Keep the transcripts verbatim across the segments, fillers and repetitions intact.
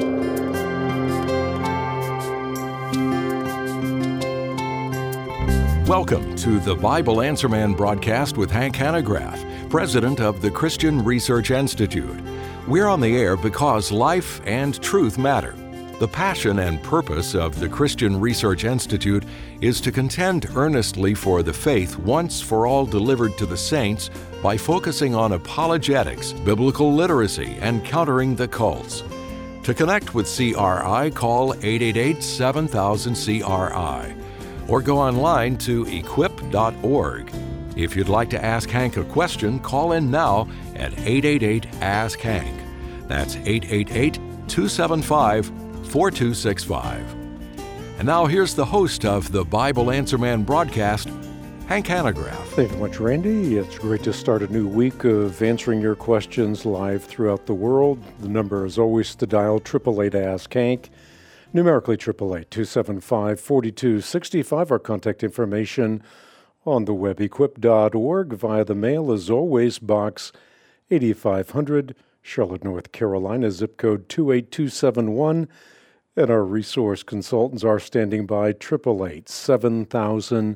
Welcome to the Bible Answer Man broadcast with Hank Hanegraaff, president of the Christian Research Institute. We're on the air because life and truth matter. The passion and purpose of the Christian Research Institute is to contend earnestly for the faith once for all delivered to the saints by focusing on apologetics, biblical literacy, and countering the cults. To connect with C R I, call eight eight eight, seven thousand, C R I or go online to equip dot org. If you'd like to ask Hank a question, call in now at eight eight eight, ask Hank. That's eight eight eight, two seven five, four two six five. And now here's the host of the Bible Answer Man broadcast, Hank Hanegraaff. Thank you much, Randy. It's great to start a new week of answering your questions live throughout the world. The number is always to dial eight eight eight, ask Hank. Numerically eight eight eight, two seven five, four two six five. Our contact information on the web, equip dot org. Via the mail, as always, Box eighty-five hundred, Charlotte, North Carolina, zip code two eight two seven one. And our resource consultants are standing by, eight eight eight, seven thousand,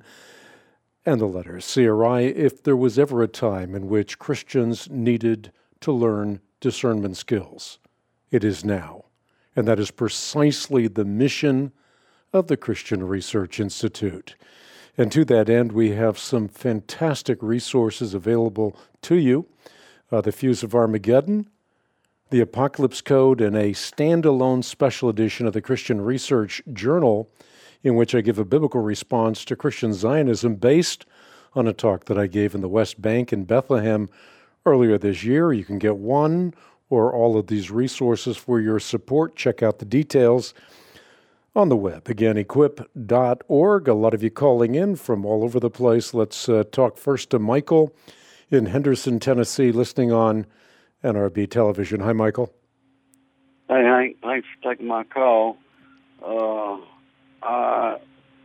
and the letter C R I. If there was ever a time in which Christians needed to learn discernment skills, it is now. And that is precisely the mission of the Christian Research Institute. And to that end, we have some fantastic resources available to you. Uh, the Fuse of Armageddon, the Apocalypse Code, and a standalone special edition of the Christian Research Journal, in which I give a biblical response to Christian Zionism based on a talk that I gave in the West Bank in Bethlehem earlier this year. You can get one or all of these resources for your support. Check out the details on the web. Again, equip dot org. A lot of you calling in from all over the place. Let's uh, talk first to Michael in Henderson, Tennessee, listening on N R B television. Hi, Michael. Hey, Hank. Thanks for taking my call. Uh, I,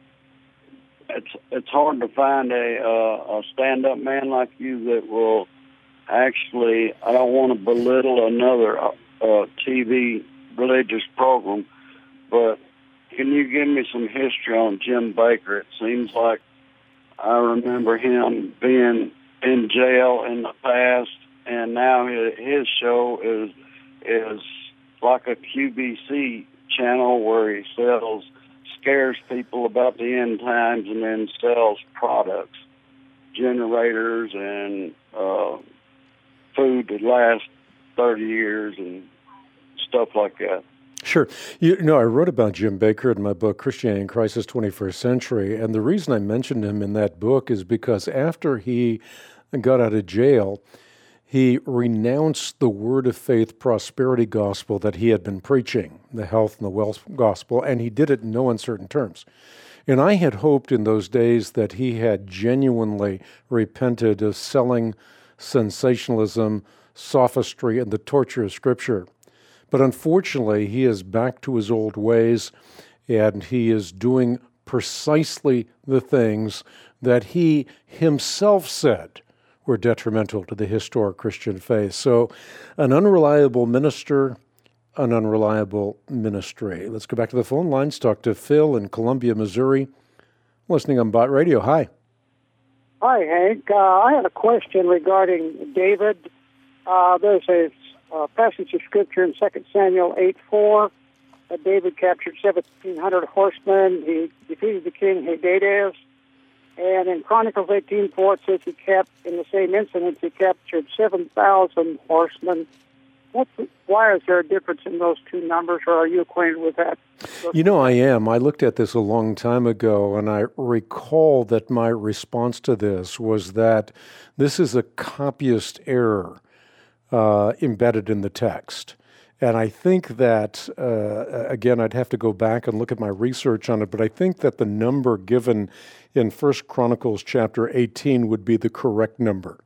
it's it's hard to find a uh, a stand-up man like you that will actually, I don't want to belittle another uh, T V religious program, but can you give me some history on Jim Bakker? It seems like I remember him being in jail in the past, and now his, his show is is like a Q B C channel where he sells, scares people about the end times, and then sells products, generators, and uh, food that lasts thirty years and stuff like that. Sure. You know, I wrote about Jim Bakker in my book, Christianity in Crisis, twenty-first Century, and the reason I mentioned him in that book is because after he got out of jail, he renounced the word of faith prosperity gospel that he had been preaching, the health and the wealth gospel, and he did it in no uncertain terms. And I had hoped in those days that he had genuinely repented of selling sensationalism, sophistry, and the torture of Scripture. But unfortunately, he is back to his old ways, and he is doing precisely the things that he himself said were detrimental to the historic Christian faith. So, an unreliable minister, an unreliable ministry. Let's go back to the phone lines, talk to Phil in Columbia, Missouri, listening on Bot Radio. Hi. Hi, Hank. Uh, I had a question regarding David. Uh, there's a uh, passage of Scripture in Second Samuel eight four that David captured seventeen hundred horsemen. He defeated the king Hadadezer. And in Chronicles eighteen four, it says he kept, in the same incident, he captured seven thousand horsemen. What's, why is there a difference in those two numbers, or are you acquainted with that? You know, I am. I looked at this a long time ago, and I recall that my response to this was that this is a copyist error uh, embedded in the text. And I think that, uh, again, I'd have to go back and look at my research on it, but I think that the number given in First Chronicles chapter eighteen would be the correct number.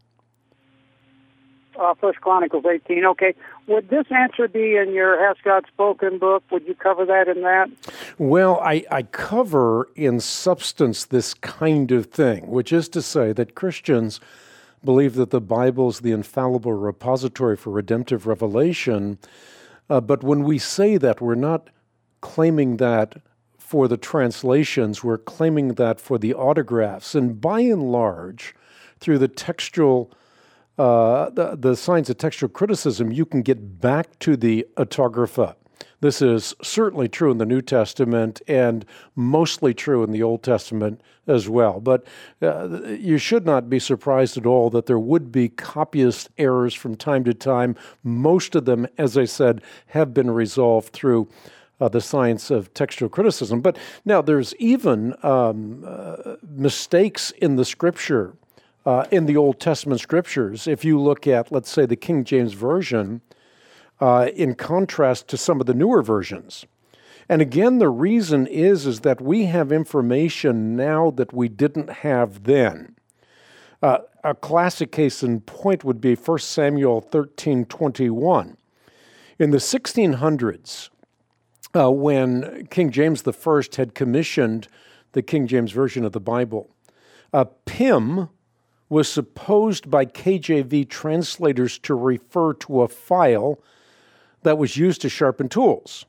Uh, First Chronicles eighteen, okay. Would this answer be in your Has God Spoken book? Would you cover that in that? Well, I, I cover in substance this kind of thing, which is to say that Christians believe that the Bible is the infallible repository for redemptive revelation, Uh, but when we say that, we're not claiming that for the translations, we're claiming that for the autographs. And by and large, through the textual, uh, the, the science of textual criticism, you can get back to the autographa. This is certainly true in the New Testament and mostly true in the Old Testament as well. But uh, you should not be surprised at all that there would be copyist errors from time to time. Most of them, as I said, have been resolved through uh, the science of textual criticism. But now there's even um, uh, mistakes in the Scripture, uh, in the Old Testament Scriptures. If you look at, let's say, the King James Version, Uh, in contrast to some of the newer versions. And again, the reason is, is that we have information now that we didn't have then. Uh, a classic case in point would be First Samuel thirteen twenty-one. In the sixteen hundreds, uh, when King James the First had commissioned the King James Version of the Bible, uh, Pym was supposed by K J V translators to refer to a file that was used to sharpen tools.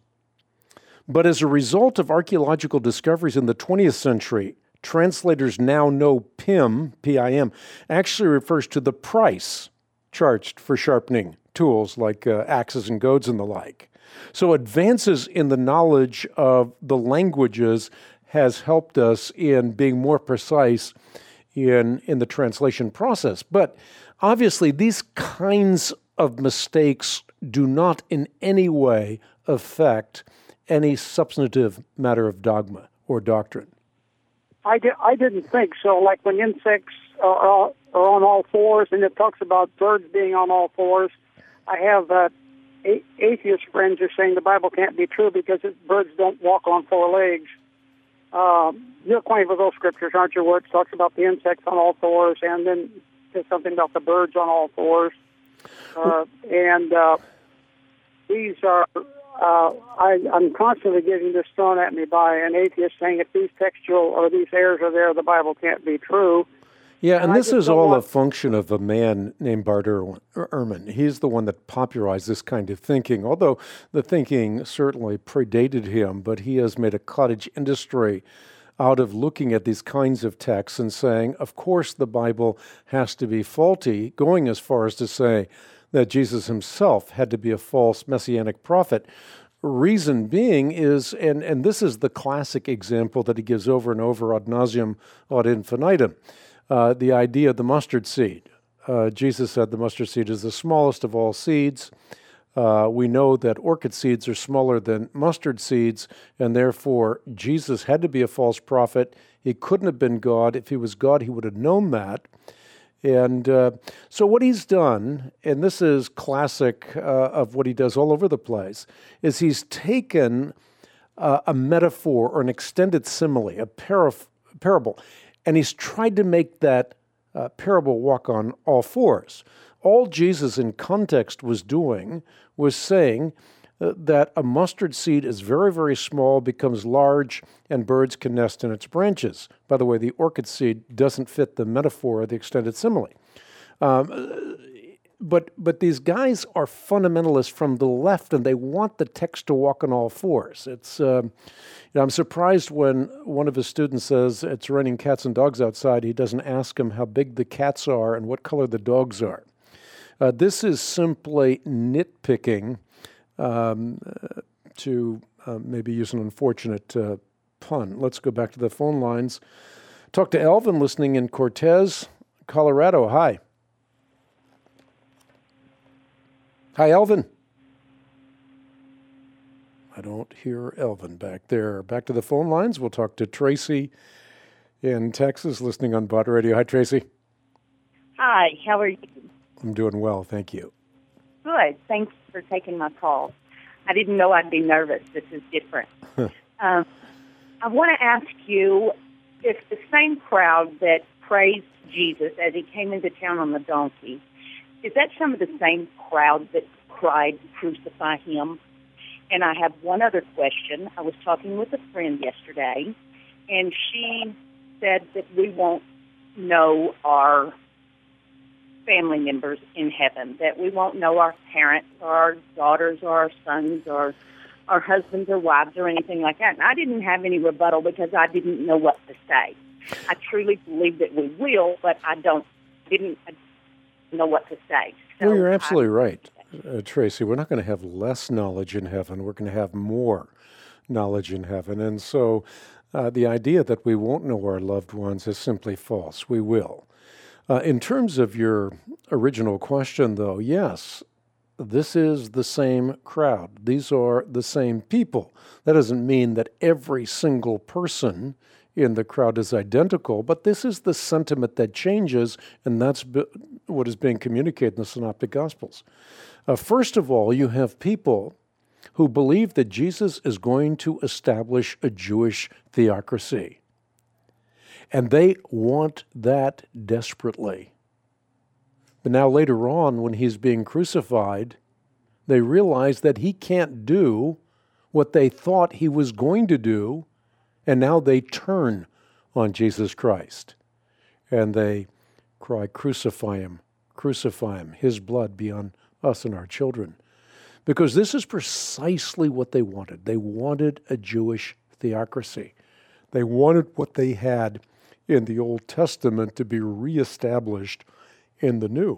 But as a result of archaeological discoveries in the twentieth century, translators now know Pym, P I M, actually refers to the price charged for sharpening tools like uh, axes and goads and the like. So advances in the knowledge of the languages has helped us in being more precise in, in the translation process. But obviously, these kinds of mistakes do not in any way affect any substantive matter of dogma or doctrine. I, di- I didn't think so. Like when insects are, are on all fours, and it talks about birds being on all fours, I have uh, a- atheist friends who are saying the Bible can't be true because it, birds don't walk on four legs. Uh, you're acquainted with those scriptures, aren't you, where it talks about the insects on all fours, and then there's something about the birds on all fours. Uh, and uh, these are, uh, I, I'm constantly getting this thrown at me by an atheist saying if these textual or these errors are there, the Bible can't be true. Yeah, and, and this is all want... a function of a man named Bart Ehrman. He's the one that popularized this kind of thinking, although the thinking certainly predated him, but he has made a cottage industry out of looking at these kinds of texts and saying, of course the Bible has to be faulty, going as far as to say that Jesus himself had to be a false messianic prophet. Reason being is, and, and this is the classic example that he gives over and over ad nauseum ad infinitum, uh, the idea of the mustard seed. Uh, Jesus said the mustard seed is the smallest of all seeds. Uh, we know that orchid seeds are smaller than mustard seeds, and therefore Jesus had to be a false prophet. He couldn't have been God. If he was God, he would have known that. And uh, so what he's done, and this is classic uh, of what he does all over the place, is he's taken uh, a metaphor or an extended simile, a paraf- parable, and he's tried to make that uh, parable walk on all fours. All Jesus in context was doing was saying uh, that a mustard seed is very, very small, becomes large, and birds can nest in its branches. By the way, the orchid seed doesn't fit the metaphor of the extended simile. Um, but but these guys are fundamentalists from the left, and they want the text to walk on all fours. It's uh, you know, I'm surprised when one of his students says it's raining cats and dogs outside, he doesn't ask him how big the cats are and what color the dogs are. Uh, this is simply nitpicking, um, uh, to uh, maybe use an unfortunate uh, pun. Let's go back to the phone lines. Talk to Elvin, listening in Cortez, Colorado. Hi. Hi, Elvin. I don't hear Elvin back there. Back to the phone lines. We'll talk to Tracy in Texas, listening on Bott Radio. Hi, Tracy. Hi, how are you? I'm doing well, thank you. Good. Thanks for taking my call. I didn't know I'd be nervous. This is different. um, I want to ask you if the same crowd that praised Jesus as he came into town on the donkey, is that some of the same crowd that cried, "Crucify him"? And I have one other question. I was talking with a friend yesterday, and she said that we won't know our family members in heaven, that we won't know our parents or our daughters or our sons or our husbands or wives or anything like that. And I didn't have any rebuttal because I didn't know what to say. I truly believe that we will, but I don't didn't know what to say. So well, you're absolutely I, right, uh, Tracy. We're not going to have less knowledge in heaven. We're going to have more knowledge in heaven. And so uh, the idea that we won't know our loved ones is simply false. We will. Uh, in terms of your original question, though, yes, this is the same crowd. These are the same people. That doesn't mean that every single person in the crowd is identical, but this is the sentiment that changes, and that's be- what is being communicated in the Synoptic Gospels. Uh, first of all, you have people who believe that Jesus is going to establish a Jewish theocracy. And they want that desperately. But now later on, when he's being crucified, they realize that he can't do what they thought he was going to do, and now they turn on Jesus Christ. And they cry, "Crucify him, crucify him, his blood be on us and our children." Because this is precisely what they wanted. They wanted a Jewish theocracy. They wanted what they had in the Old Testament to be reestablished in the New.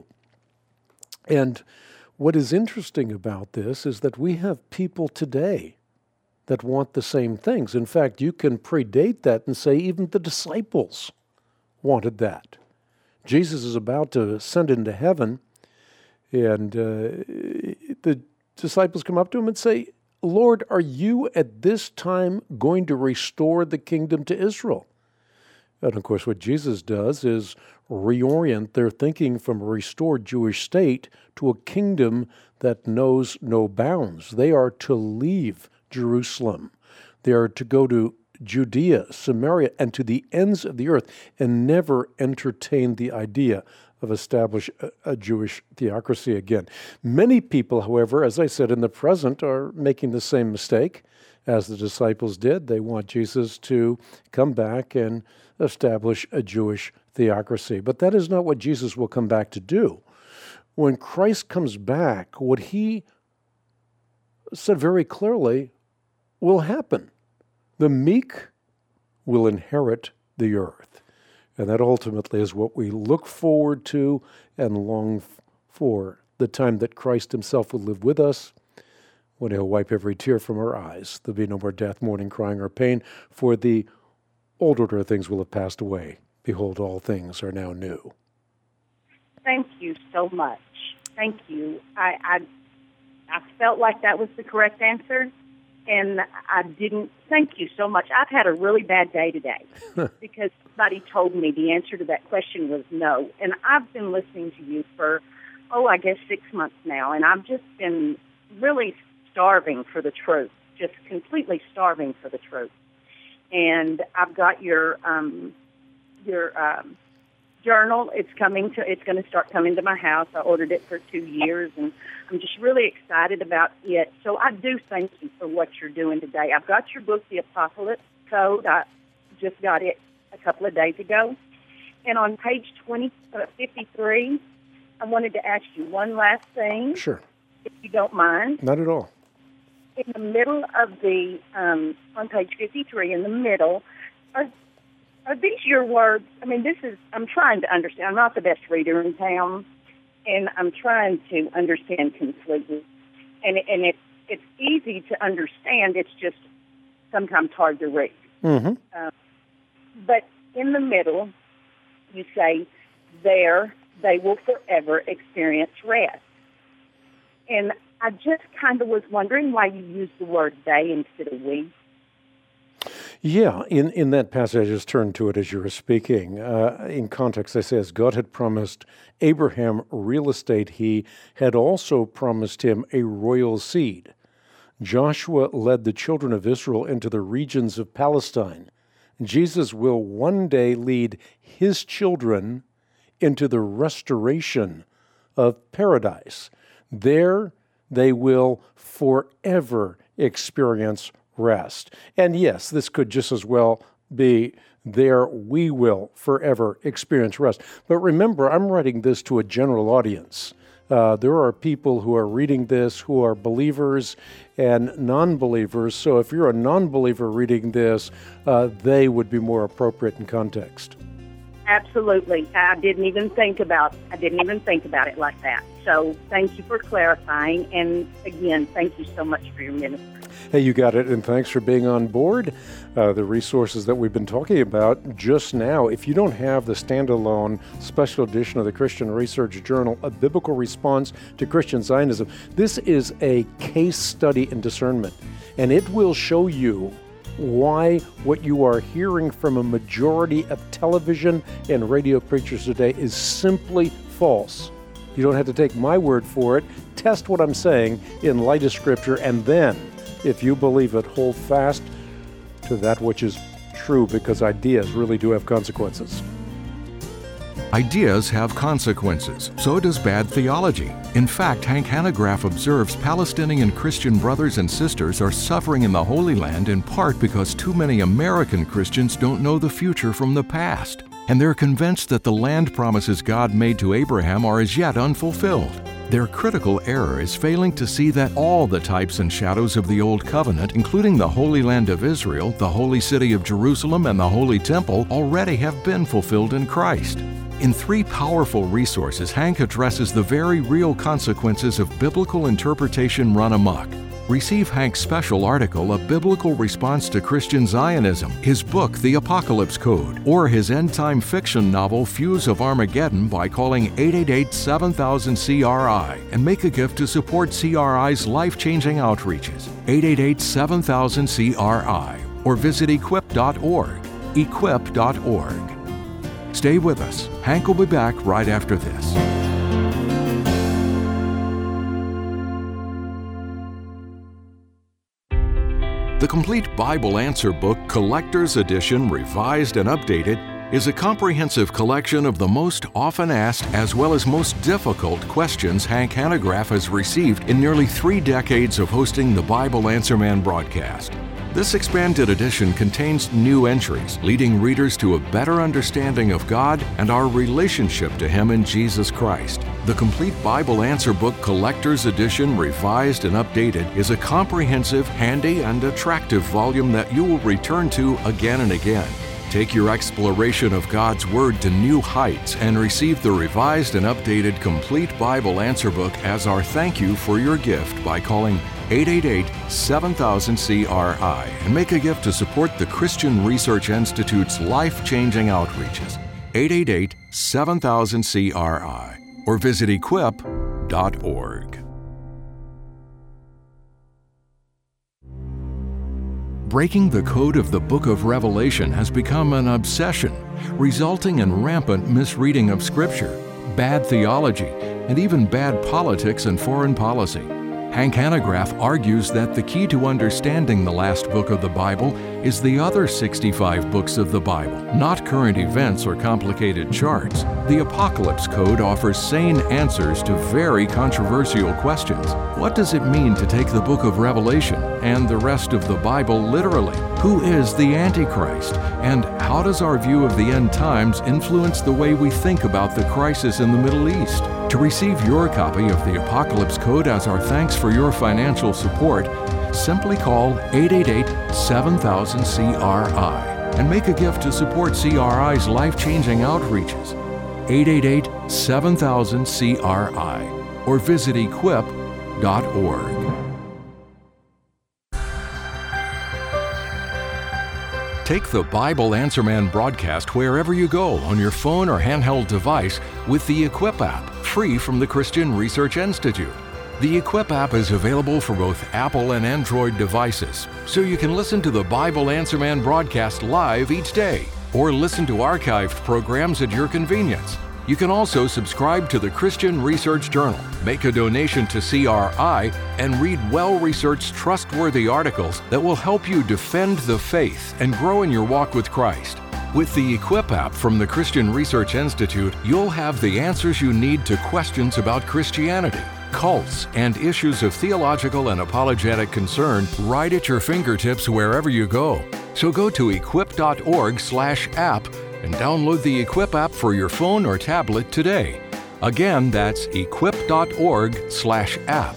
And what is interesting about this is that we have people today that want the same things. In fact, you can predate that and say even the disciples wanted that. Jesus is about to ascend into heaven, and uh, the disciples come up to him and say, "Lord, are you at this time going to restore the kingdom to Israel?" And of course, what Jesus does is reorient their thinking from a restored Jewish state to a kingdom that knows no bounds. They are to leave Jerusalem. They are to go to Judea, Samaria, and to the ends of the earth, and never entertain the idea of establish a, a Jewish theocracy again. Many people, however, as I said, in the present are making the same mistake as the disciples did. They want Jesus to come back and establish a Jewish theocracy. But that is not what Jesus will come back to do. When Christ comes back, what he said very clearly will happen. The meek will inherit the earth. And that ultimately is what we look forward to and long for, the time that Christ himself will live with us, when he'll wipe every tear from our eyes. There'll be no more death, mourning, crying, or pain, for the old order of things will have passed away. Behold, all things are now new. Thank you so much. Thank you. I, I, I felt like that was the correct answer, and I didn't. Thank you so much. I've had a really bad day today because somebody told me the answer to that question was no, and I've been listening to you for, oh, I guess six months now, and I've just been really starving for the truth, just completely starving for the truth. And I've got your um, your um, journal. It's coming to. It's going to start coming to my house. I ordered it for two years, and I'm just really excited about it. So I do thank you for what you're doing today. I've got your book, The Apocalypse Code. I just got it a couple of days ago. And on page twenty, uh, fifty-three, I wanted to ask you one last thing. Sure. If you don't mind. Not at all. In the middle of the, um, on page fifty-three, in the middle, are, are these your words? I mean, this is, I'm trying to understand. I'm not the best reader in town, and I'm trying to understand completely. And, and it, it's easy to understand. It's just sometimes hard to read. Mm-hmm. Um, but in the middle, you say, there they will forever experience rest. And I just kind of was wondering why you used the word they instead of we. Yeah, in, in that passage, I just turned to it as you were speaking. Uh, in context, I say, as God had promised Abraham real estate, he had also promised him a royal seed. Joshua led the children of Israel into the regions of Palestine. Jesus will one day lead his children into the restoration of paradise. There they will forever experience rest. And yes, this could just as well be, there we will forever experience rest. But remember, I'm writing this to a general audience. Uh, there are people who are reading this who are believers and non-believers. So if you're a non-believer reading this, uh, they would be more appropriate in context. Absolutely. I didn't even think about I didn't even think about it like that. So thank you for clarifying. And again, thank you so much for your ministry. Hey, you got it. And thanks for being on board. Uh, the resources that we've been talking about just now, if you don't have the standalone special edition of the Christian Research Journal, A Biblical Response to Christian Zionism, this is a case study in discernment. And it will show you why what you are hearing from a majority of television and radio preachers today is simply false. You don't have to take my word for it. Test what I'm saying in light of Scripture, and then, if you believe it, hold fast to that which is true, because ideas really do have consequences. Ideas have consequences. So does bad theology. In fact, Hank Hanegraaff observes Palestinian Christian brothers and sisters are suffering in the Holy Land in part because too many American Christians don't know the future from the past, and they're convinced that the land promises God made to Abraham are as yet unfulfilled. Their critical error is failing to see that all the types and shadows of the Old Covenant, including the Holy Land of Israel, the Holy City of Jerusalem, and the Holy Temple, already have been fulfilled in Christ. In three powerful resources, Hank addresses the very real consequences of biblical interpretation run amok. Receive Hank's special article, A Biblical Response to Christian Zionism, his book, The Apocalypse Code, or his end-time fiction novel, Fuse of Armageddon, by calling eight eight eight, seven thousand, C R I and make a gift to support C R I's life-changing outreaches. eight eight eight, seven thousand, C R I, or visit equip dot org. equip dot org. Stay with us. Hank will be back right after this. The Complete Bible Answer Book Collector's Edition, Revised and Updated, is a comprehensive collection of the most often asked as well as most difficult questions Hank Hanegraaff has received in nearly three decades of hosting the Bible Answer Man broadcast. This expanded edition contains new entries, leading readers to a better understanding of God and our relationship to Him in Jesus Christ. The Complete Bible Answer Book Collector's Edition, Revised and Updated, is a comprehensive, handy, and attractive volume that you will return to again and again. Take your exploration of God's Word to new heights and receive the revised and updated Complete Bible Answer Book as our thank you for your gift by calling eight eight eight, seven thousand, C R I and make a gift to support the Christian Research Institute's life-changing outreaches. eight eight eight, seven thousand, C R I or visit equip dot org. Breaking the code of the Book of Revelation has become an obsession, resulting in rampant misreading of Scripture, bad theology, and even bad politics and foreign policy. Hank Hanegraaff argues that the key to understanding the last book of the Bible is the other sixty-five books of the Bible, not current events or complicated charts. The Apocalypse Code offers sane answers to very controversial questions. What does it mean to take the book of Revelation and the rest of the Bible literally? Who is the Antichrist? And how does our view of the end times influence the way we think about the crisis in the Middle East? To receive your copy of the Apocalypse Code as our thanks for your financial support, simply call eight eight eight, seven thousand, C R I and make a gift to support C R I's life-changing outreaches. eight eight eight, seven thousand, C R I or visit equip dot org. Take the Bible Answer Man broadcast wherever you go on your phone or handheld device with the Equip app, free from the Christian Research Institute. The Equip app is available for both Apple and Android devices, so you can listen to the Bible Answer Man broadcast live each day, or listen to archived programs at your convenience. You can also subscribe to the Christian Research Journal, make a donation to C R I, and read well-researched, trustworthy articles that will help you defend the faith and grow in your walk with Christ. With the Equip app from the Christian Research Institute, you'll have the answers you need to questions about Christianity, cults, and issues of theological and apologetic concern right at your fingertips wherever you go. So go to equip dot org slash app and download the Equip app for your phone or tablet today. Again, that's equip dot org slash app.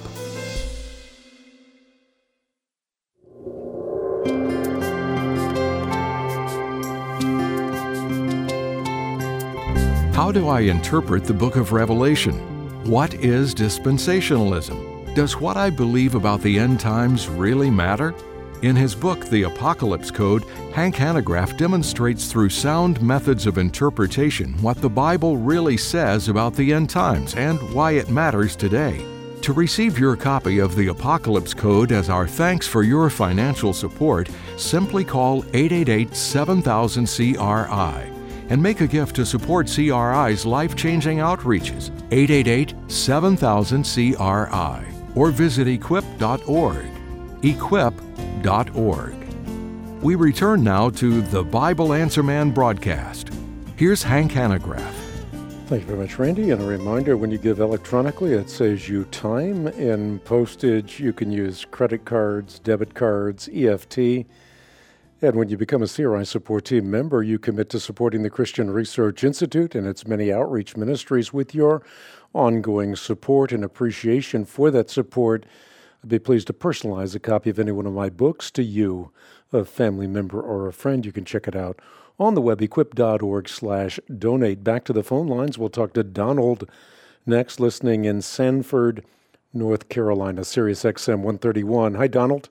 How do I interpret the book of Revelation? What is dispensationalism? Does what I believe about the end times really matter? In his book, The Apocalypse Code, Hank Hanegraaff demonstrates through sound methods of interpretation what the Bible really says about the end times and why it matters today. To receive your copy of The Apocalypse Code as our thanks for your financial support, simply call eight eight eight, seven thousand, C R I and make a gift to support C R I's life-changing outreaches, eight eight eight, seven thousand, C R I, or visit equip dot org. equip dot org. We return now to the Bible Answer Man broadcast. Here's Hank Hanegraaff. Thank you very much, Randy. And a reminder, when you give electronically, it saves you time. In postage, you can use credit cards, debit cards, E F T. And when you become a C R I Support Team member, you commit to supporting the Christian Research Institute and its many outreach ministries with your ongoing support and appreciation for that support. I'd be pleased to personalize a copy of any one of my books to you, a family member or a friend. You can check it out on the web, equip dot org slash donate. Back to the phone lines. We'll talk to Donald next, listening in Sanford, North Carolina, Sirius X M one thirty-one. Hi, Donald.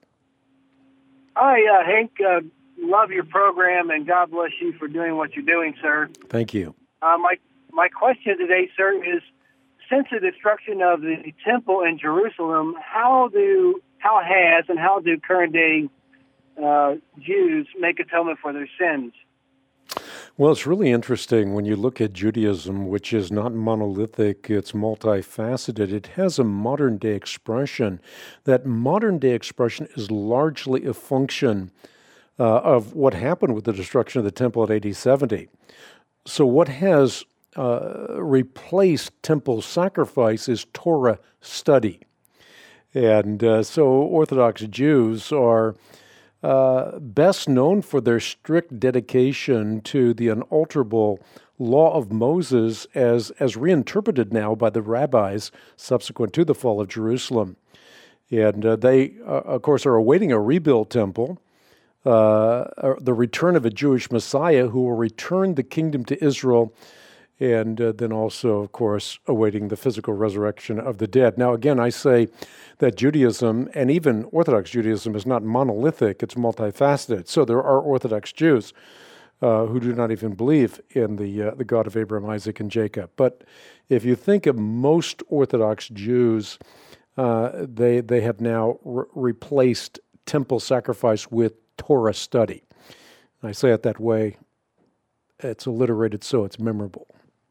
Hi, uh, Hank. Uh, love your program, and God bless you for doing what you're doing, sir. Thank you. Uh, my my question today, sir, is since the destruction of the temple in Jerusalem, how do how has and how do current day uh, Jews make atonement for their sins? Well, it's really interesting when you look at Judaism, which is not monolithic, it's multifaceted. It has a modern-day expression. That modern-day expression is largely a function uh, of what happened with the destruction of the temple at A D seventy. So what has uh, replaced temple sacrifice is Torah study. And uh, so Orthodox Jews are Uh, best known for their strict dedication to the unalterable law of Moses as, as reinterpreted now by the rabbis subsequent to the fall of Jerusalem. And uh, they, uh, of course, are awaiting a rebuilt temple, uh, the return of a Jewish Messiah who will return the kingdom to Israel, and uh, then also, of course, awaiting the physical resurrection of the dead. Now, again, I say that Judaism, and even Orthodox Judaism, is not monolithic, it's multifaceted. So there are Orthodox Jews uh, who do not even believe in the uh, the God of Abraham, Isaac, and Jacob. But if you think of most Orthodox Jews, uh, they, they have now re- replaced temple sacrifice with Torah study. I say it that way. It's alliterated so it's memorable.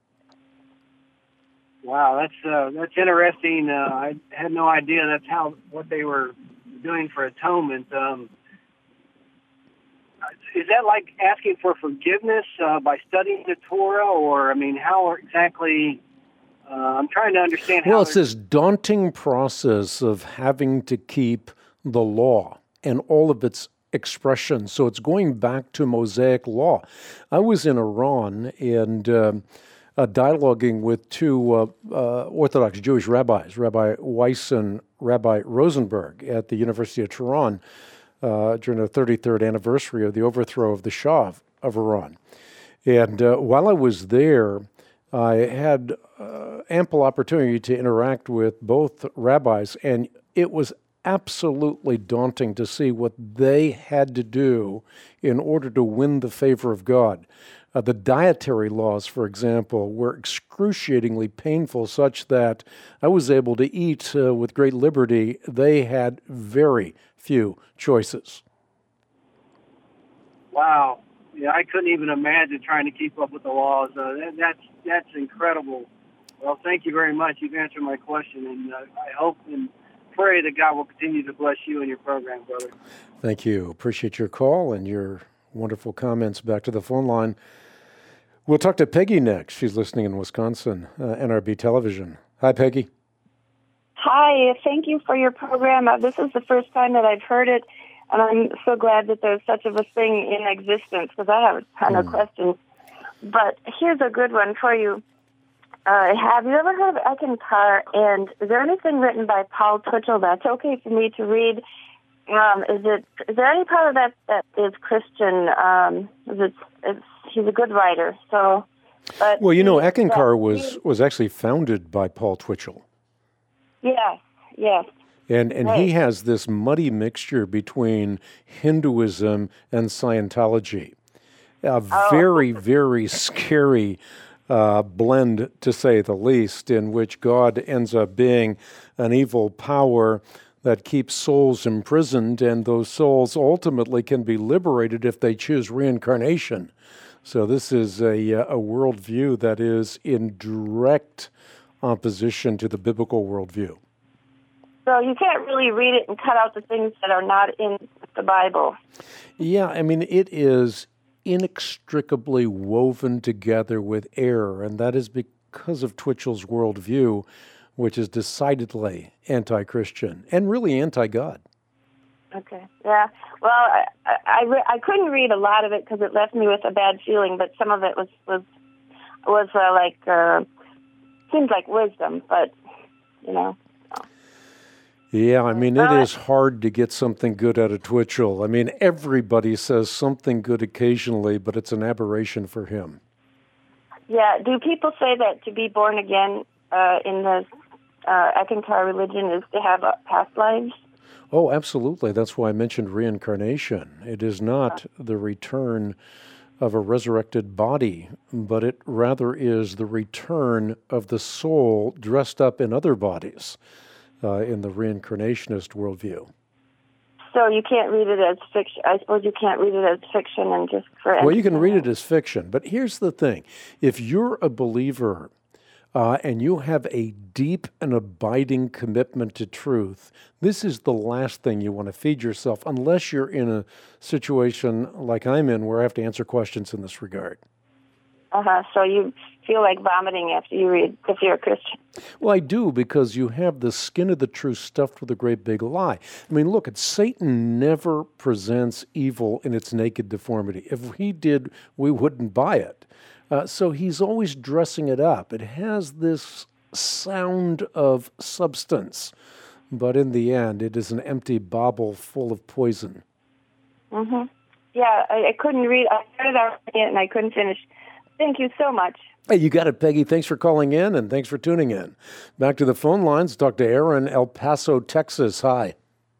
Wow, that's uh, that's interesting. Uh, I had no idea that's how what they were doing for atonement. Um, is that like asking for forgiveness uh, by studying the Torah, or I mean, how exactly? Uh, I'm trying to understand. How well, it's this daunting process of having to keep the law and all of its expressions. So it's going back to Mosaic law. I was in Iran and. Um, Uh, dialoguing with two uh, uh, Orthodox Jewish rabbis, Rabbi Weiss and Rabbi Rosenberg at the University of Tehran uh, during the thirty-third anniversary of the overthrow of the Shah of, of Iran. And uh, while I was there, I had uh, ample opportunity to interact with both rabbis, and it was absolutely daunting to see what they had to do in order to win the favor of God. Uh, the dietary laws, for example, were excruciatingly painful, such that I was able to eat uh, with great liberty. They had very few choices. Wow. Yeah, I couldn't even imagine trying to keep up with the laws. Uh, that, that's that's incredible. Well, thank you very much. You've answered my question, and uh, I hope and pray that God will continue to bless you and your program, brother. Thank you. Appreciate your call and your wonderful comments. Back to the phone line. We'll talk to Peggy next. She's listening in Wisconsin, uh, N R B Television. Hi, Peggy. Hi, thank you for your program. Uh, this is the first time that I've heard it, and I'm so glad that there's such of a thing in existence because I have a ton mm. of questions. But here's a good one for you. Uh, have you ever heard of Eckankar, and is there anything written by Paul Twitchell that's okay for me to read? Um, is it is there any part of that that is Christian? Um, is it, it's, he's a good writer. So, but well, you know, Eckankar was, was actually founded by Paul Twitchell. Yes, yes. And and right. he has this muddy mixture between Hinduism and Scientology. A oh. very, very scary uh, blend, to say the least, in which God ends up being an evil power that keeps souls imprisoned, and those souls ultimately can be liberated if they choose reincarnation. So this is a, a worldview that is in direct opposition to the biblical worldview. So you can't really read it and cut out the things that are not in the Bible. Yeah, I mean, it is inextricably woven together with error, and that is because of Twitchell's worldview, which is decidedly anti-Christian and really anti-God. Okay, yeah. Well, I I, re- I couldn't read a lot of it because it left me with a bad feeling, but some of it was was was uh, like uh, seems like wisdom, but you know. Yeah, I mean, it is hard to get something good out of Twitchell. I mean, everybody says something good occasionally, but it's an aberration for him. Yeah, do people say that to be born again uh, in the uh, Eckankar religion is to have uh, past lives? Oh, absolutely. That's why I mentioned reincarnation. It is not the return of a resurrected body, but it rather is the return of the soul dressed up in other bodies. Uh, in the reincarnationist worldview. So you can't read it as fiction. I suppose you can't read it as fiction and just for... Well, you can read it as fiction, but here's the thing. If you're a believer uh, and you have a deep and abiding commitment to truth, this is the last thing you want to feed yourself unless you're in a situation like I'm in where I have to answer questions in this regard. Uh-huh. So you feel like vomiting after you read, if you're a Christian. Well, I do, because you have the skin of the truth stuffed with a great big lie. I mean, look, Satan never presents evil in its naked deformity. If he did, we wouldn't buy it. Uh, so he's always dressing it up. It has this sound of substance, but in the end, it is an empty bauble full of poison. Mm-hmm. Yeah, I, I couldn't read. I started out reading it and I couldn't finish. Thank you so much. Hey, you got it, Peggy. Thanks for calling in, and thanks for tuning in. Back to the phone lines. Talk to Aaron, El Paso, Texas. Hi.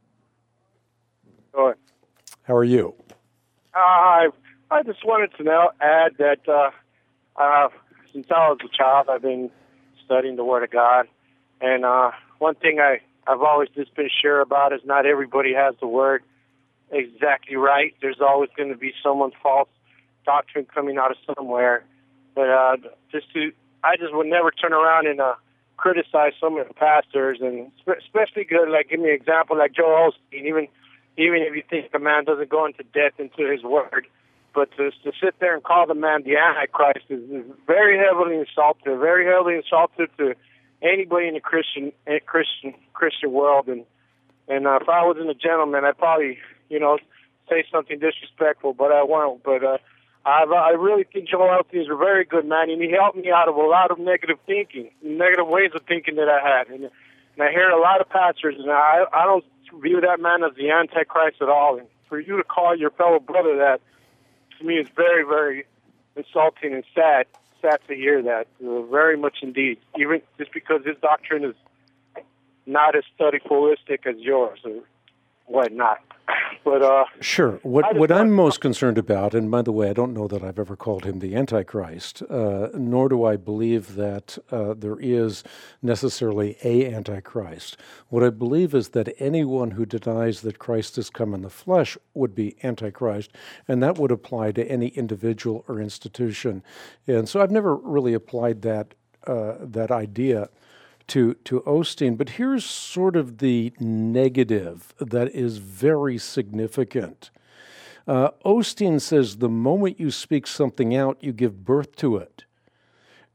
Good. How are you? Uh, I I just wanted to know, add that uh, uh, since I was a child, I've been studying the Word of God, and uh, one thing I, I've always just been sure about is not everybody has the Word exactly right. There's always going to be someone's false doctrine coming out of somewhere. But uh, just to, I just would never turn around and uh, criticize some of the pastors, and especially good, like give me an example like Joel Osteen. Even even if you think the man doesn't go into depth into his word, but to, to sit there and call the man the Antichrist is, is very heavily insulted, very heavily insulted to anybody in the Christian Christian Christian world. And and uh, if I wasn't a gentleman, I'd probably you know say something disrespectful, but I won't. But uh, I've, I really think Joel Osteen is a very good man, and he helped me out of a lot of negative thinking, negative ways of thinking that I had. And, and I hear a lot of pastors, and I, I don't view that man as the Antichrist at all. And for you to call your fellow brother that, to me, is very, very insulting and sad. Sad to hear that, uh, very much indeed, even just because his doctrine is not as study holistic as yours or whatnot. But, uh, sure. What what I'm most concerned about, and by the way, I don't know that I've ever called him the Antichrist, uh, nor do I believe that uh, there is necessarily a Antichrist. What I believe is that anyone who denies that Christ has come in the flesh would be Antichrist, and that would apply to any individual or institution. And so I've never really applied that uh, that idea to to Osteen, but here's sort of the negative that is very significant. Uh, Osteen says the moment you speak something out, you give birth to it.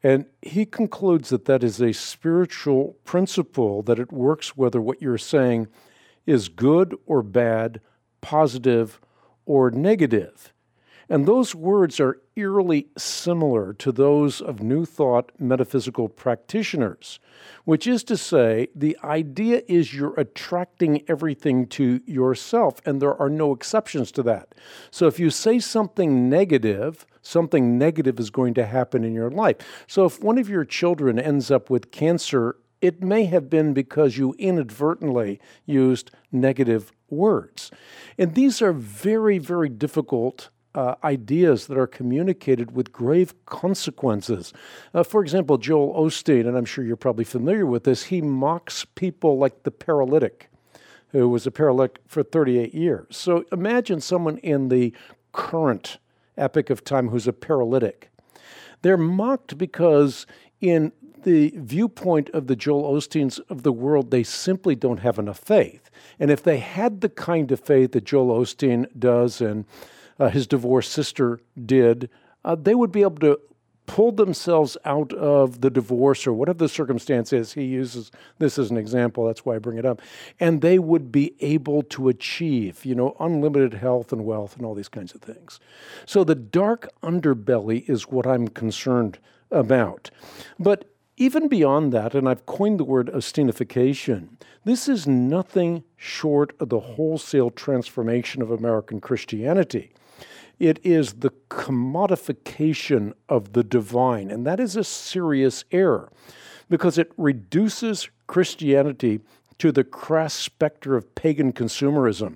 And he concludes that that is a spiritual principle, that it works whether what you're saying is good or bad, positive or negative. And those words are eerily similar to those of New Thought metaphysical practitioners, which is to say, the idea is you're attracting everything to yourself, and there are no exceptions to that. So if you say something negative, something negative is going to happen in your life. So if one of your children ends up with cancer, it may have been because you inadvertently used negative words. And these are very, very difficult Uh, ideas that are communicated with grave consequences. Uh, for example, Joel Osteen, and I'm sure you're probably familiar with this, he mocks people like the paralytic, who was a paralytic for thirty-eight years. So imagine someone in the current epoch of time who's a paralytic. They're mocked because in the viewpoint of the Joel Osteens of the world, they simply don't have enough faith. And if they had the kind of faith that Joel Osteen does and Uh, his divorced sister did, uh, they would be able to pull themselves out of the divorce or whatever the circumstance is. He uses this as an example. That's why I bring it up. And they would be able to achieve, you know, unlimited health and wealth and all these kinds of things. So the dark underbelly is what I'm concerned about. But even beyond that, and I've coined the word Osteenification, this is nothing short of the wholesale transformation of American Christianity. It is the commodification of the divine, and that is a serious error because it reduces Christianity to the crass specter of pagan consumerism.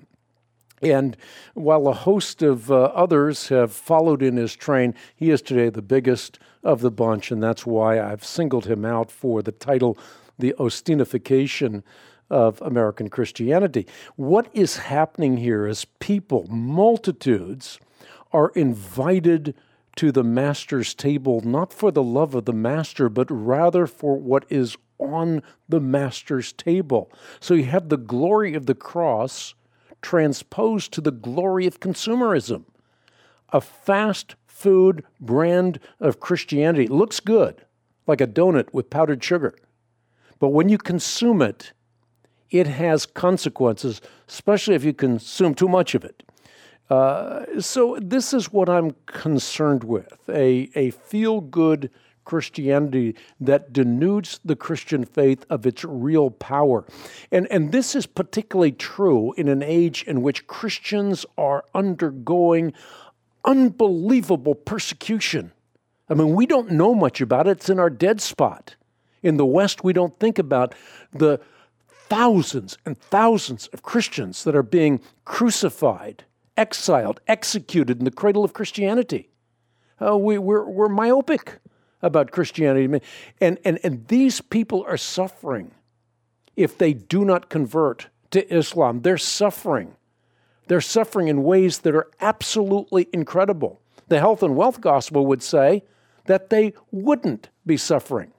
And while a host of uh, others have followed in his train, he is today the biggest of the bunch, and that's why I've singled him out for the title, The Osteenification of American Christianity. What is happening here is people, multitudes, are invited to the master's table, not for the love of the master, but rather for what is on the master's table. So you have the glory of the cross transposed to the glory of consumerism. A fast food brand of Christianity looks good, like a donut with powdered sugar. But when you consume it, it has consequences, especially if you consume too much of it. Uh, so this is what I'm concerned with, a, a feel-good Christianity that denudes the Christian faith of its real power. And, and this is particularly true in an age in which Christians are undergoing unbelievable persecution. I mean, we don't know much about it. It's in our dead spot. In the West, we don't think about the thousands and thousands of Christians that are being crucified, exiled, executed in the cradle of Christianity. Uh, we, we're, we're myopic about Christianity. And, and, and these people are suffering if they do not convert to Islam. They're suffering. They're suffering in ways that are absolutely incredible. The health and wealth gospel would say that they wouldn't be suffering.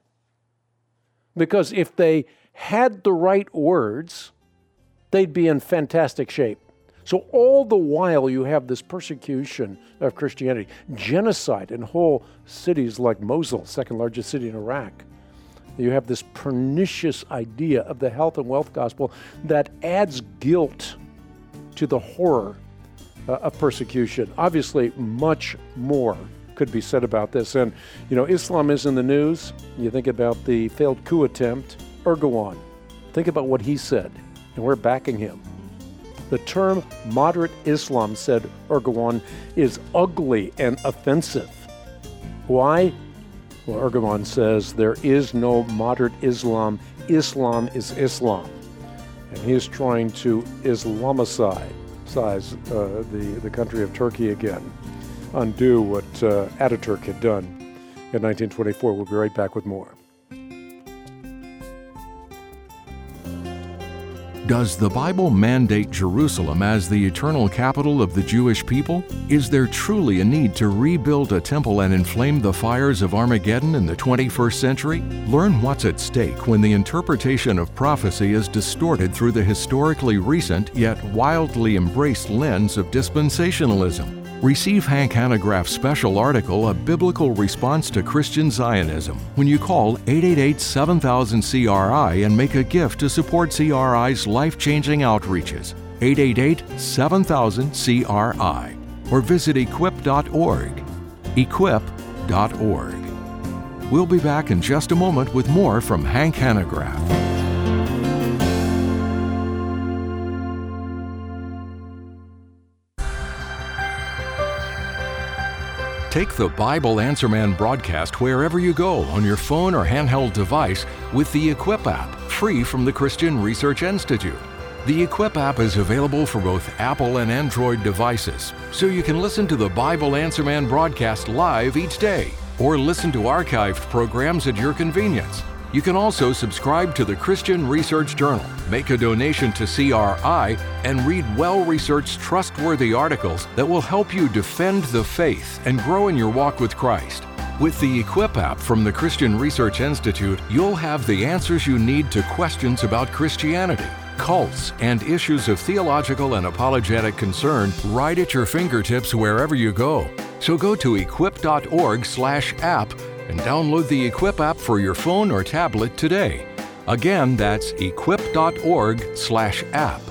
Because if they had the right words, they'd be in fantastic shape. So all the while you have this persecution of Christianity, genocide in whole cities like Mosul, second largest city in Iraq. You have this pernicious idea of the health and wealth gospel that adds guilt to the horror uh, of persecution. Obviously, much more could be said about this. And, you know, Islam is in the news. You think about the failed coup attempt, Erdogan. Think about what he said, and we're backing him. The term moderate Islam, said Erdogan, is ugly and offensive. Why? Well, Erdogan says there is no moderate Islam. Islam is Islam. And he is trying to Islamicize uh, the, the country of Turkey again, undo what uh, Ataturk had done in nineteen twenty-four. We'll be right back with more. Does the Bible mandate Jerusalem as the eternal capital of the Jewish people? Is there truly a need to rebuild a temple and inflame the fires of Armageddon in the twenty-first century? Learn what's at stake when the interpretation of prophecy is distorted through the historically recent yet wildly embraced lens of dispensationalism. Receive Hank Hanegraaff's special article, A Biblical Response to Christian Zionism, when you call eight eight eight, seven thousand, C R I and make a gift to support C R I's life-changing outreaches. eight eight eight, seven thousand, C R I. Or visit equip dot org. equip dot org. We'll be back in just a moment with more from Hank Hanegraaff. Take the Bible Answer Man broadcast wherever you go on your phone or handheld device with the Equip app, free from the Christian Research Institute. The Equip app is available for both Apple and Android devices, so you can listen to the Bible Answer Man broadcast live each day, or listen to archived programs at your convenience. You can also subscribe to the Christian Research Journal, make a donation to C R I, and read well-researched, trustworthy articles that will help you defend the faith and grow in your walk with Christ. With the Equip app from the Christian Research Institute, you'll have the answers you need to questions about Christianity, cults, and issues of theological and apologetic concern right at your fingertips wherever you go. So go to equip dot org slash app and download the Equip app for your phone or tablet today. Again, that's equip dot org slash app.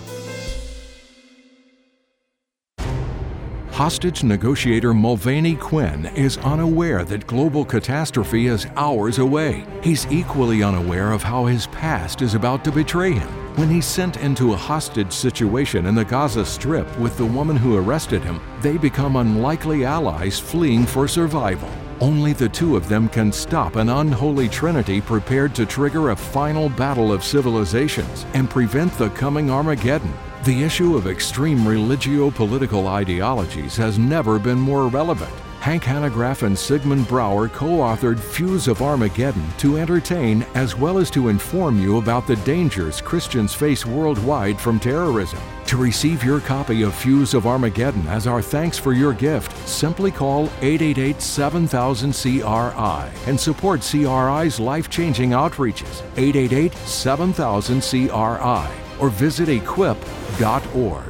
Hostage negotiator Mulvaney Quinn is unaware that global catastrophe is hours away. He's equally unaware of how his past is about to betray him. When he's sent into a hostage situation in the Gaza Strip with the woman who arrested him, they become unlikely allies fleeing for survival. Only the two of them can stop an unholy trinity prepared to trigger a final battle of civilizations and prevent the coming Armageddon. The issue of extreme religio-political ideologies has never been more relevant. Hank Hanegraaff and Sigmund Brouwer co-authored Fuse of Armageddon to entertain as well as to inform you about the dangers Christians face worldwide from terrorism. To receive your copy of Fuse of Armageddon as our thanks for your gift, simply call eight eight eight, seven thousand, C R I and support C R I's life-changing outreaches, eight eight eight, seven thousand, C R I, or visit equip dot org.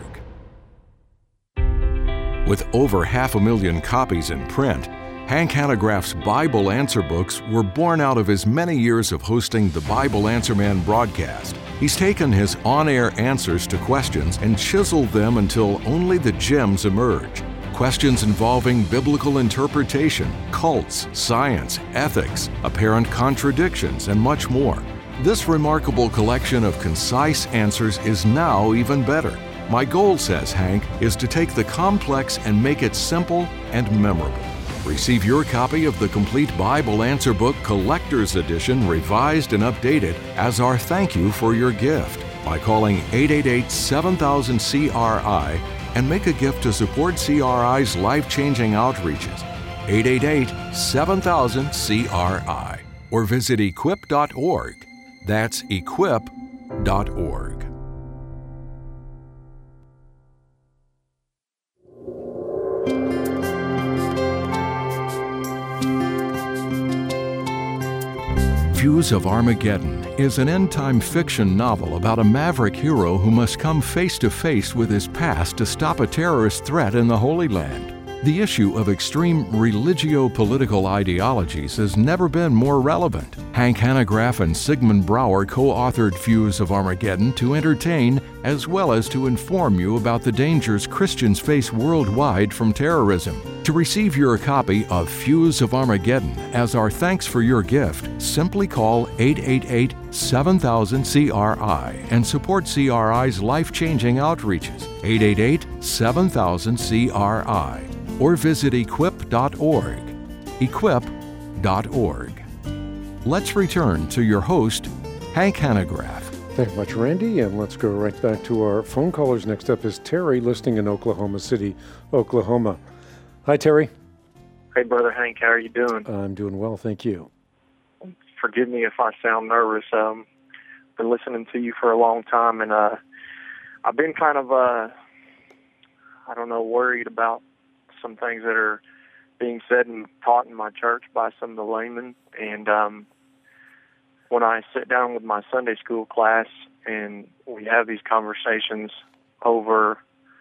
With over half a million copies in print, Hank Hanegraaff's Bible Answer books were born out of his many years of hosting the Bible Answer Man broadcast. He's taken his on-air answers to questions and chiseled them until only the gems emerge. Questions involving biblical interpretation, cults, science, ethics, apparent contradictions, and much more. This remarkable collection of concise answers is now even better. My goal, says Hank, is to take the complex and make it simple and memorable. Receive your copy of the complete Bible Answer Book Collector's Edition, revised and updated, as our thank you for your gift by calling eight eight eight, seven thousand, C R I and make a gift to support C R I's life-changing outreaches, eight eight eight, seven thousand, C R I, or visit equip dot org. That's equip dot org. Fuse of Armageddon is an end-time fiction novel about a maverick hero who must come face-to-face with his past to stop a terrorist threat in the Holy Land. The issue of extreme religio-political ideologies has never been more relevant. Hank Hanegraaff and Sigmund Brouwer co-authored Fuse of Armageddon to entertain as well as to inform you about the dangers Christians face worldwide from terrorism. To receive your copy of Fuse of Armageddon as our thanks for your gift, simply call eight eight eight, seven thousand, C R I and support C R I's life-changing outreaches, eight eight eight, seven thousand, C R I. Or visit equip dot org. equip dot org. Let's return to your host, Hank Hanegraaff. Thank you much, Randy, and let's go right back to our phone callers. Next up is Terry, listening in Oklahoma City, Oklahoma. Hi, Terry. Hey, Brother Hank, how are you doing? I'm doing well, thank you. Forgive me if I sound nervous. Um, been listening to you for a long time, and uh, I've been kind of, uh, I don't know, worried about some things that are being said and taught in my church by some of the laymen. And um, when I sit down with my Sunday school class and we have these conversations over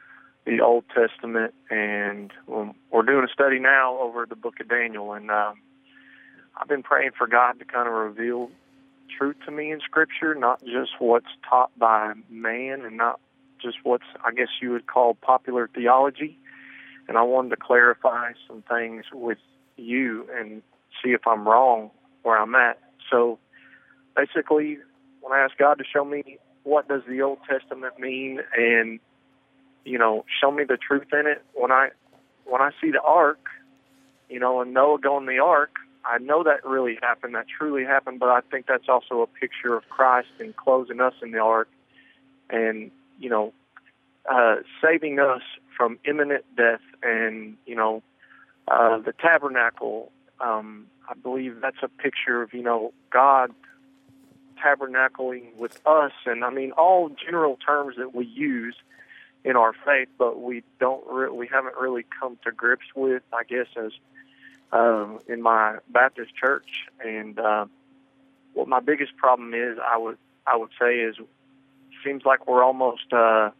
the Old Testament, and um, we're doing a study now over the book of Daniel, and um, I've been praying for God to kind of reveal truth to me in Scripture, not just what's taught by man and not just what's, I guess you would call, popular theology. And I wanted to clarify some things with you and see if I'm wrong where I'm at. So basically, when I ask God to show me what does the Old Testament mean and, you know, show me the truth in it, when I when I see the ark, you know, and Noah going in the ark, I know that really happened, that truly happened, but I think that's also a picture of Christ and closing us in the ark and, you know, uh, saving us from imminent death. And, you know, uh, the tabernacle, um, I believe that's a picture of, you know, God tabernacling with us. And, I mean, all general terms that we use in our faith, but we don't re- we haven't really come to grips with, I guess, as um, in my Baptist church. And uh, what my biggest problem is, I would I would say, is seems like we're almost uh,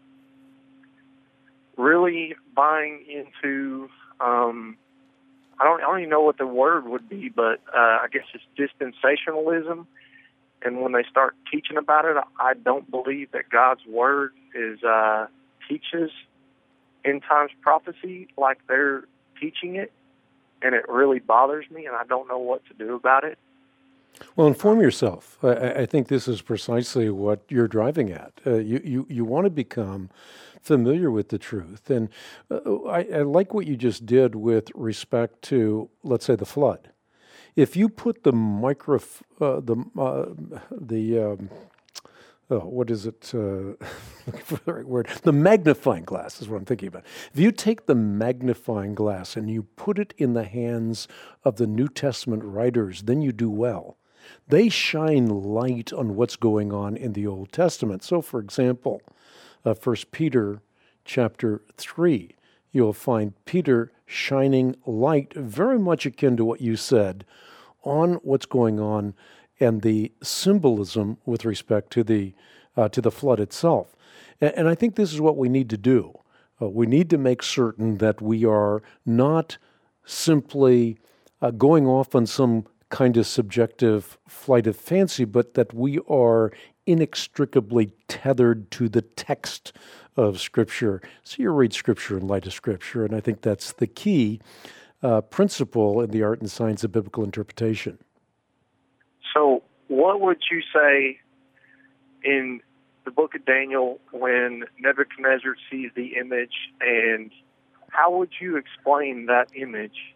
really buying into. Um, I don't I don't even know what the word would be, but uh, I guess it's dispensationalism. And when they start teaching about it, I don't believe that God's word is uh, teaches end times prophecy like they're teaching it, and it really bothers me, and I don't know what to do about it. Well, inform yourself. I, I think this is precisely what you're driving at. Uh, you, you, you want to become familiar with the truth. And uh, I, I like what you just did with respect to, let's say, the flood. If you put the micro, uh, the, uh, the um, oh, what is it? Uh, looking for the right word. The magnifying glass is what I'm thinking about. If you take the magnifying glass and you put it in the hands of the New Testament writers, then you do well. They shine light on what's going on in the Old Testament. So, for example, uh, First Peter chapter three, you'll find Peter shining light, very much akin to what you said, on what's going on and the symbolism with respect to the uh, to the flood itself. And, and I think this is what we need to do. Uh, we need to make certain that we are not simply uh, going off on some kind of subjective flight of fancy, but that we are inextricably tethered to the text of Scripture. So you read Scripture in light of Scripture, and I think that's the key uh, principle in the art and science of biblical interpretation. So what would you say in the book of Daniel when Nebuchadnezzar sees the image, and how would you explain that image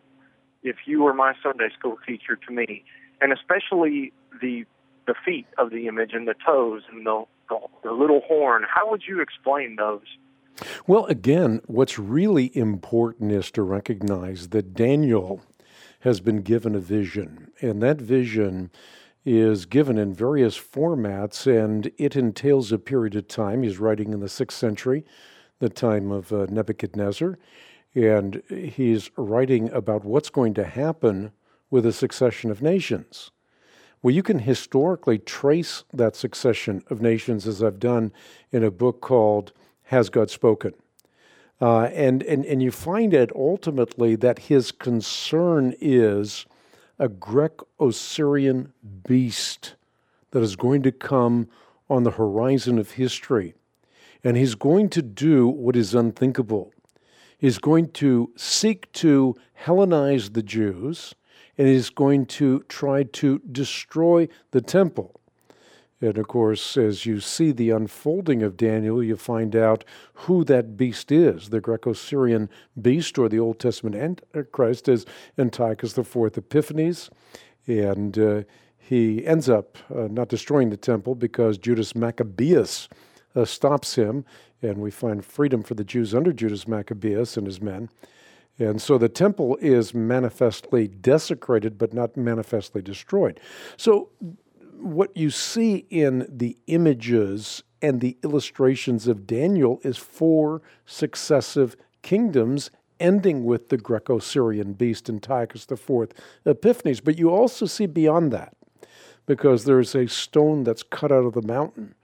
if you were my Sunday school teacher to me, and especially the the feet of the image and the toes and the, the, the little horn? How would you explain those? Well, again, what's really important is to recognize that Daniel has been given a vision, and that vision is given in various formats, and it entails a period of time. He's writing in the sixth century, the time of uh, Nebuchadnezzar, and he's writing about what's going to happen with a succession of nations. Well, you can historically trace that succession of nations, as I've done in a book called Has God Spoken? Uh, and, and, and you find it ultimately that his concern is a Greco-Syrian beast that is going to come on the horizon of history. And he's going to do what is unthinkable. He's going to seek to Hellenize the Jews, and he's going to try to destroy the temple. And of course, as you see the unfolding of Daniel, you find out who that beast is. The Greco-Syrian beast, or the Old Testament Antichrist, is Antiochus the Fourth Epiphanes. And uh, he ends up uh, not destroying the temple because Judas Maccabeus uh, stops him, and we find freedom for the Jews under Judas Maccabeus and his men. And so the temple is manifestly desecrated, but not manifestly destroyed. So what you see in the images and the illustrations of Daniel is four successive kingdoms, ending with the Greco-Syrian beast, Antiochus the Fourth Epiphanes. But you also see beyond that, because there's a stone that's cut out of the mountain,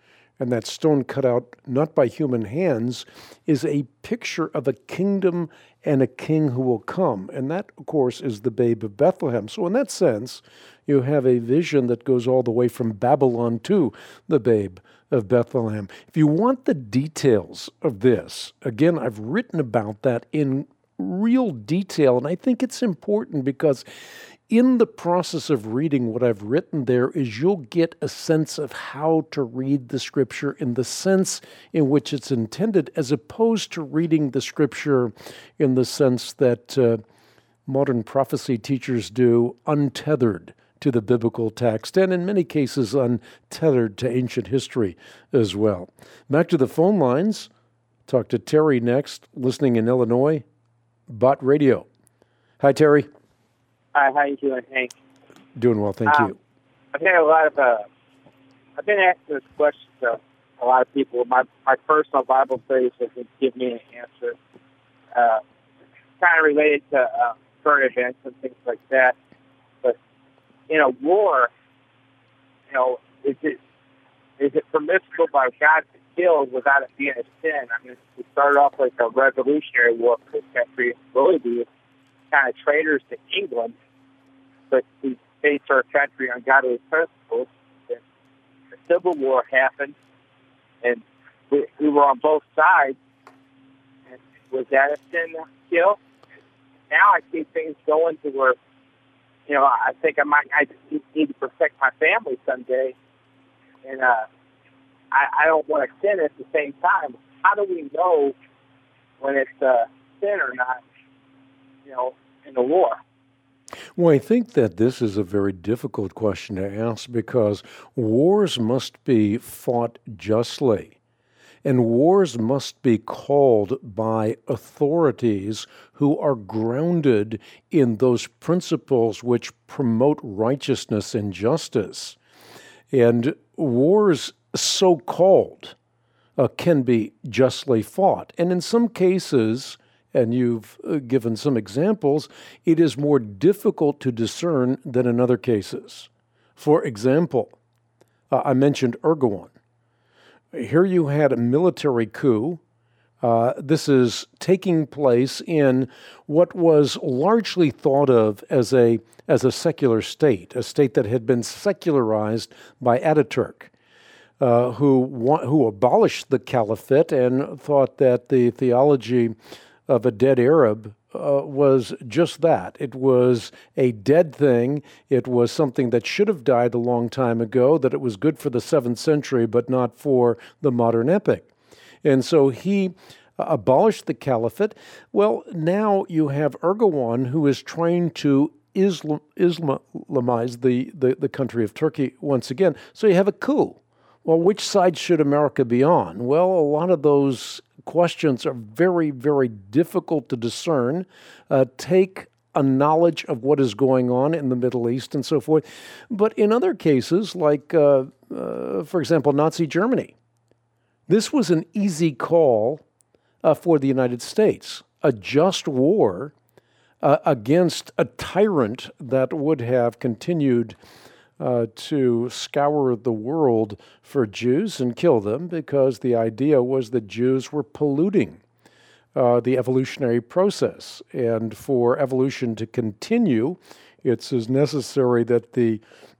and that stone cut out not by human hands is a picture of a kingdom and a king who will come. And that, of course, is the babe of Bethlehem. So in that sense, you have a vision that goes all the way from Babylon to the babe of Bethlehem. If you want the details of this, again, I've written about that in real detail, and I think it's important because in the process of reading what I've written there is you'll get a sense of how to read the Scripture in the sense in which it's intended, as opposed to reading the Scripture in the sense that uh, modern prophecy teachers do, untethered to the biblical text, and in many cases untethered to ancient history as well. Back to the phone lines. Talk to Terry next, listening in Illinois, Bott Radio. Hi, Terry. Hi, how you doing, Hank? Doing well, thank um, you. I've had a lot of, uh, I've been asked this question to a lot of people. My my personal Bible studies hasn't given me an answer. Uh, kind of related to uh, current events and things like that. But in a war, you know, is it is it permissible by God to kill without it being a sin? I mean, we started off like a revolutionary war for this country. Really, be kind of traitors to England, but we based our country on godly principles. And the Civil War happened, and we, we were on both sides. And was that a sin to kill? Now I see things going to where, you know, I think I might I need to protect my family someday, and uh, I, I don't want to sin at the same time. How do we know when it's a sin or not, you know, in the war? Well, I think that this is a very difficult question to ask because wars must be fought justly, and wars must be called by authorities who are grounded in those principles which promote righteousness and justice. And wars so-called uh, can be justly fought. And in some cases, and you've uh, given some examples, it is more difficult to discern than in other cases. For example, uh, I mentioned Erdogan. Here you had a military coup. Uh, this is taking place in what was largely thought of as a as a secular state, a state that had been secularized by Ataturk, uh, who wa- who abolished the caliphate and thought that the theology of a dead Arab uh, was just that. It was a dead thing. It was something that should have died a long time ago, that it was good for the seventh century, but not for the modern epoch. And so he uh, abolished the caliphate. Well, now you have Erdogan, who is trying to Islam, Islamize the, the, the country of Turkey once again. So you have a coup. Well, which side should America be on? Well, a lot of those questions are very, very difficult to discern. Uh, take a knowledge of what is going on in the Middle East and so forth. But in other cases, like, uh, uh, for example, Nazi Germany, this was an easy call uh, for the United States, a just war uh, against a tyrant that would have continued Uh, to scour the world for Jews and kill them, because the idea was that Jews were polluting uh, the evolutionary process. And for evolution to continue, it's as necessary that the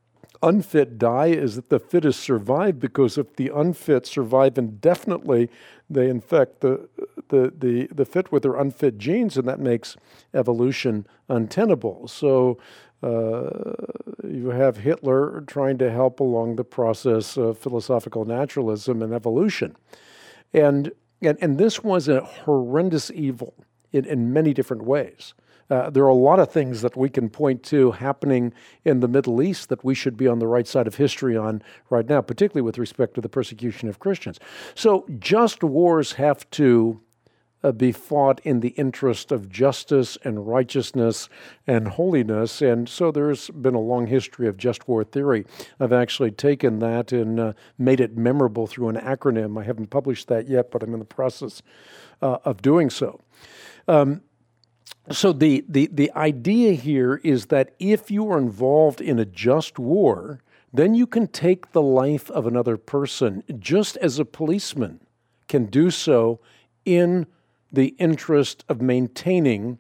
unfit die as that the fittest survive, because if the unfit survive indefinitely, they infect the, the, the, the fit with their unfit genes, and that makes evolution untenable. So Uh, you have Hitler trying to help along the process of philosophical naturalism and evolution. And and, and this was a horrendous evil in, in many different ways. Uh, there are a lot of things that we can point to happening in the Middle East that we should be on the right side of history on right now, particularly with respect to the persecution of Christians. So just wars have to Uh, be fought in the interest of justice and righteousness and holiness. And so there's been a long history of just war theory. I've actually taken that and uh, made it memorable through an acronym. I haven't published that yet, but I'm in the process uh, of doing so. Um, so the, the, the idea here is that if you are involved in a just war, then you can take the life of another person just as a policeman can do so in the interest of maintaining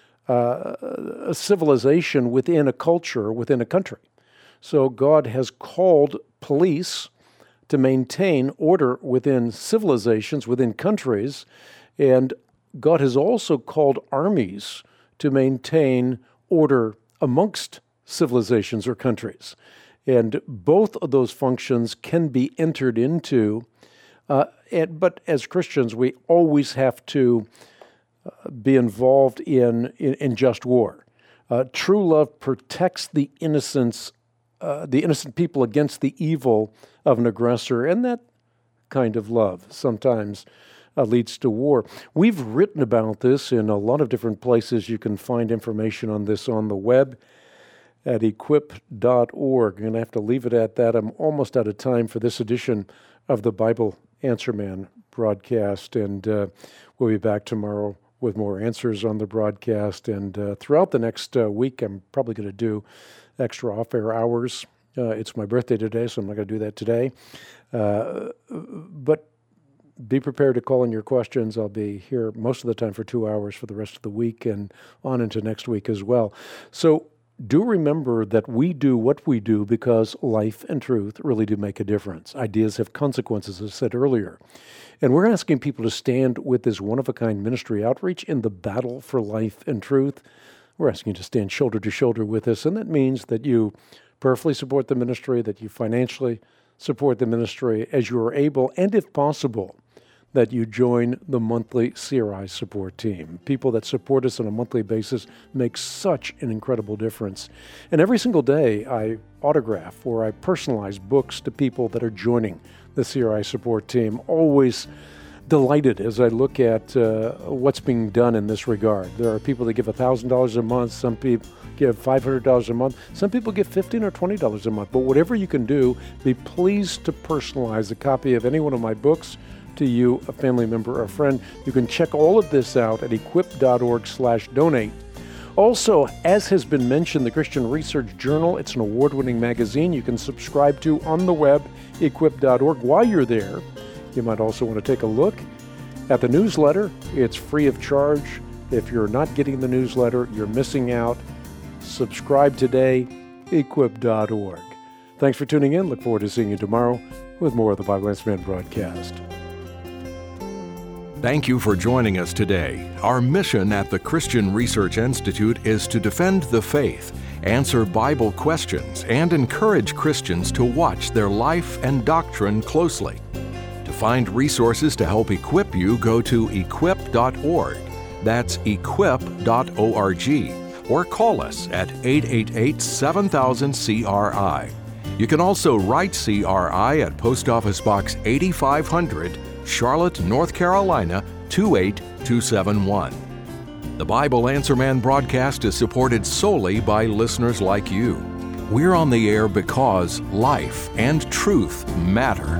uh, a civilization within a culture, within a country. So God has called police to maintain order within civilizations, within countries, and God has also called armies to maintain order amongst civilizations or countries. And both of those functions can be entered into, uh, and, but as Christians, we always have to uh, be involved in, in, in just war. Uh, true love protects the innocence, uh, the innocent people against the evil of an aggressor, and that kind of love sometimes uh, leads to war. We've written about this in a lot of different places. You can find information on this on the web at equip dot org. I'm going to have to leave it at that. I'm almost out of time for this edition of the Bible Answer Man broadcast, and uh, we'll be back tomorrow with more answers on the broadcast. And uh, throughout the next uh, week, I'm probably going to do extra off-air hours. Uh, it's my birthday today, so I'm not going to do that today. Uh, but be prepared to call in your questions. I'll be here most of the time for two hours for the rest of the week and on into next week as well. So do remember that we do what we do because life and truth really do make a difference. Ideas have consequences, as I said earlier. And we're asking people to stand with this one-of-a-kind ministry outreach in the battle for life and truth. We're asking you to stand shoulder to shoulder with us, and that means that you prayerfully support the ministry, that you financially support the ministry as you are able, and if possible, that you join the monthly C R I support team. People that support us on a monthly basis make such an incredible difference. And every single day, I autograph or I personalize books to people that are joining the C R I support team. Always delighted as I look at uh, what's being done in this regard. There are people that give one thousand dollars a month. Some people give five hundred dollars a month. Some people give fifteen dollars or twenty dollars a month. But whatever you can do, be pleased to personalize a copy of any one of my books to you, a family member or a friend. You can check all of this out at equip dot org slash donate. Also, as has been mentioned, the Christian Research Journal, it's an award-winning magazine you can subscribe to on the web, equip dot org. While you're there, you might also want to take a look at the newsletter. It's free of charge. If you're not getting the newsletter, you're missing out. Subscribe today, equip dot org. Thanks for tuning in. Look forward to seeing you tomorrow with more of the Bible Answer Man broadcast. Thank you for joining us today. Our mission at the Christian Research Institute is to defend the faith, answer Bible questions, and encourage Christians to watch their life and doctrine closely. To find resources to help equip you, go to equip dot org. That's equip dot org. Or call us at eight eight eight, seven thousand, C R I. You can also write C R I at Post Office Box eighty-five hundred, Charlotte, North Carolina, two eight two seven one. The Bible Answer Man broadcast is supported solely by listeners like you. We're on the air because life and truth matter.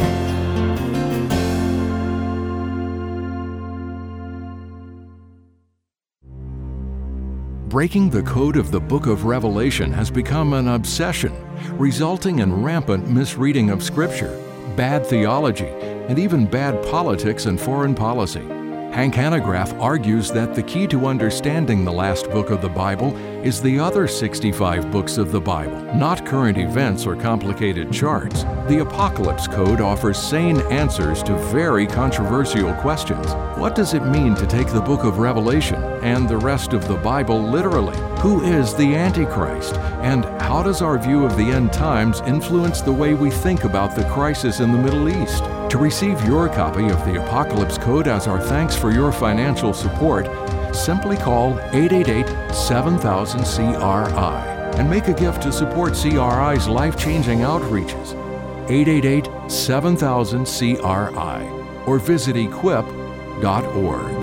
Breaking the code of the Book of Revelation has become an obsession, resulting in rampant misreading of Scripture, bad theology, and even bad politics and foreign policy. Hank Hanegraaff argues that the key to understanding the last book of the Bible is the other sixty-five books of the Bible, not current events or complicated charts. The Apocalypse Code offers sane answers to very controversial questions. What does it mean to take the book of Revelation and the rest of the Bible literally? Who is the Antichrist? And how does our view of the end times influence the way we think about the crisis in the Middle East? To receive your copy of the Apocalypse Code as our thanks for your financial support, simply call eight eight eight, seven thousand, C R I and make a gift to support C R I's life-changing outreaches. eight eight eight, seven thousand, C R I or visit equip dot org.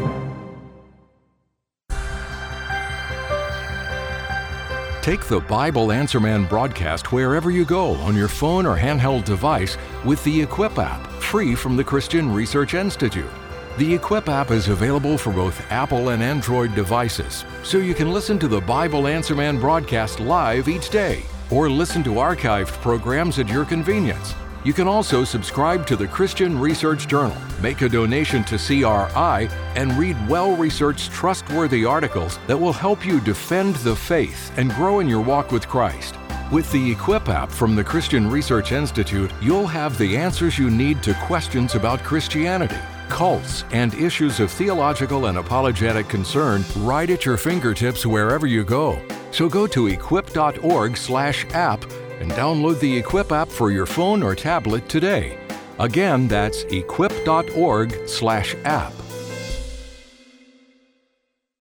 Take the Bible Answer Man broadcast wherever you go on your phone or handheld device with the Equip app, free from the Christian Research Institute. The Equip app is available for both Apple and Android devices, so you can listen to the Bible Answer Man broadcast live each day, or listen to archived programs at your convenience. You can also subscribe to the Christian Research Journal, make a donation to C R I, and read well-researched, trustworthy articles that will help you defend the faith and grow in your walk with Christ. With the Equip app from the Christian Research Institute, you'll have the answers you need to questions about Christianity, cults, and issues of theological and apologetic concern right at your fingertips wherever you go. So go to equip.org slash app and download the Equip app for your phone or tablet today. Again, that's equip.org slash app.